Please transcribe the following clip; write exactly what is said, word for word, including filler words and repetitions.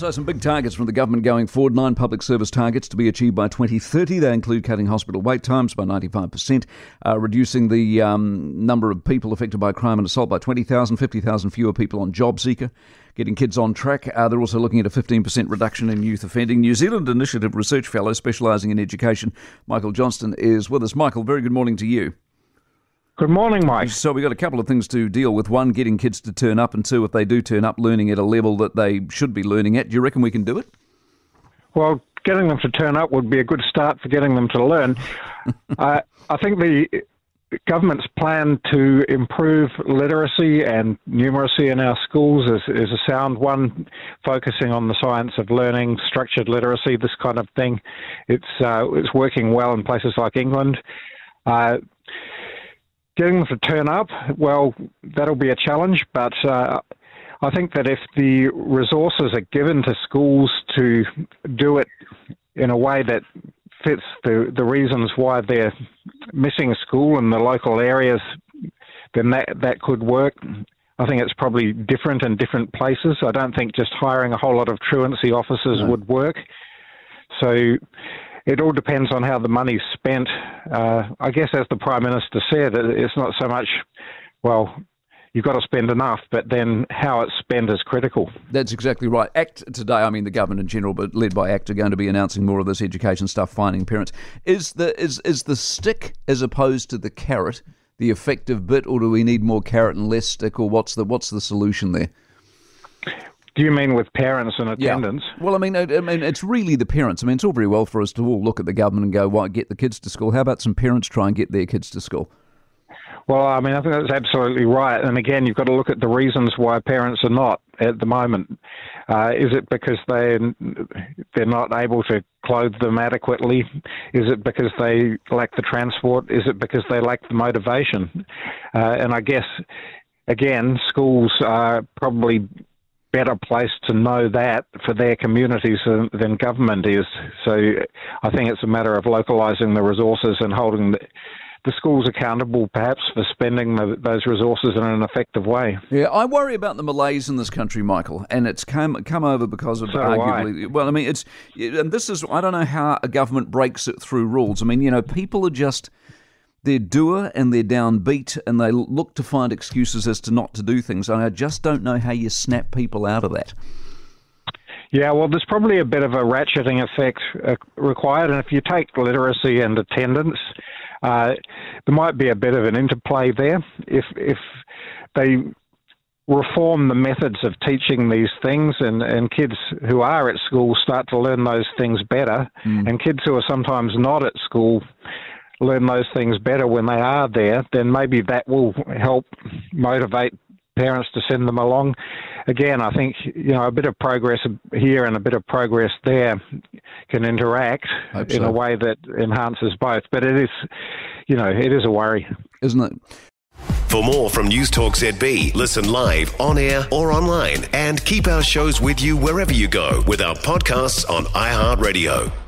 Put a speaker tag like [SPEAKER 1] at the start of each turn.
[SPEAKER 1] So some big targets from the government going forward. Nine public service targets to be achieved by twenty thirty. They include cutting hospital wait times by ninety-five percent, uh, reducing the um, number of people affected by crime and assault by twenty thousand, fifty thousand fewer people on JobSeeker, getting kids on track. Uh, they're also looking at a fifteen percent reduction in youth offending. New Zealand Initiative Research Fellow specialising in education, Michael Johnston, is with us. Michael, very good morning to you.
[SPEAKER 2] Good morning, Mike.
[SPEAKER 1] So we've got a couple of things to deal with. One, getting kids to turn up, and two, if they do turn up, learning at a level that they should be learning at. Do you reckon we can do it?
[SPEAKER 2] Well, getting them to turn up would be a good start for getting them to learn. uh, I think the government's plan to improve literacy and numeracy in our schools is, is a sound one, focusing on the science of learning, structured literacy, this kind of thing. It's, uh, it's working well in places like England. Uh, Getting them to turn up, well, that'll be a challenge, but uh, I think that if the resources are given to schools to do it in a way that fits the, the reasons why they're missing school in the local areas, then that, that could work. I think it's probably different in different places. I don't think just hiring a whole lot of truancy officers no. would work. So it all depends on how the money's spent. Uh, I guess, as the Prime Minister said, it's not so much, well, you've got to spend enough, but then how it's spent is critical.
[SPEAKER 1] That's exactly right. ACT today, I mean the government in general, but led by ACT, are going to be announcing more of this education stuff, finding parents. Is the is is the stick as opposed to the carrot the effective bit, or do we need more carrot and less stick, or what's the what's the solution there?
[SPEAKER 2] Do you mean with parents and attendance?
[SPEAKER 1] Yeah. Well, I mean, I, I mean, it's really the parents. I mean, it's all very well for us to all look at the government and go, "Why get the kids to school?" How about some parents try and get their kids to school?
[SPEAKER 2] Well, I mean, I think that's absolutely right. And again, you've got to look at the reasons why parents are not at the moment. Uh, is it because they they're not able to clothe them adequately? Is it because they lack the transport? Is it because they lack the motivation? Uh, and I guess, again, schools are probably better placed to know that for their communities than, than government is. So I think it's a matter of localising the resources and holding the, the schools accountable, perhaps, for spending the, those resources in an effective way.
[SPEAKER 1] Yeah, I worry about the malaise in this country, Michael, and it's come come over because of
[SPEAKER 2] so
[SPEAKER 1] arguably. I. Well, I mean, it's and this is I don't know how a government breaks it through rules. I mean, you know, people are just. They're doer and they're downbeat, and they look to find excuses as to not to do things. And I just don't know how you snap people out of that.
[SPEAKER 2] Yeah, well, there's probably a bit of a ratcheting effect uh, required. And if you take literacy and attendance, uh, there might be a bit of an interplay there. If if they reform the methods of teaching these things, and, and kids who are at school start to learn those things better, mm. and kids who are sometimes not at school learn those things better when they are there, then maybe that will help motivate parents to send them along. Again, I think, you know, a bit of progress here and a bit of progress there can interact in so. a way that enhances both. But it is, you know, it is a worry.
[SPEAKER 1] Isn't it?
[SPEAKER 3] For more from News Talk Z B, listen live, on air or online, and keep our shows with you wherever you go with our podcasts on iHeartRadio.